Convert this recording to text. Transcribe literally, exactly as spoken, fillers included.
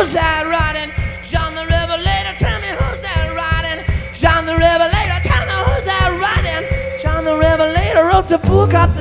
who's that riding? John the Revelator, tell me who's that riding? John the Revelator, tell me who's that riding? John the Revelator wrote the book of the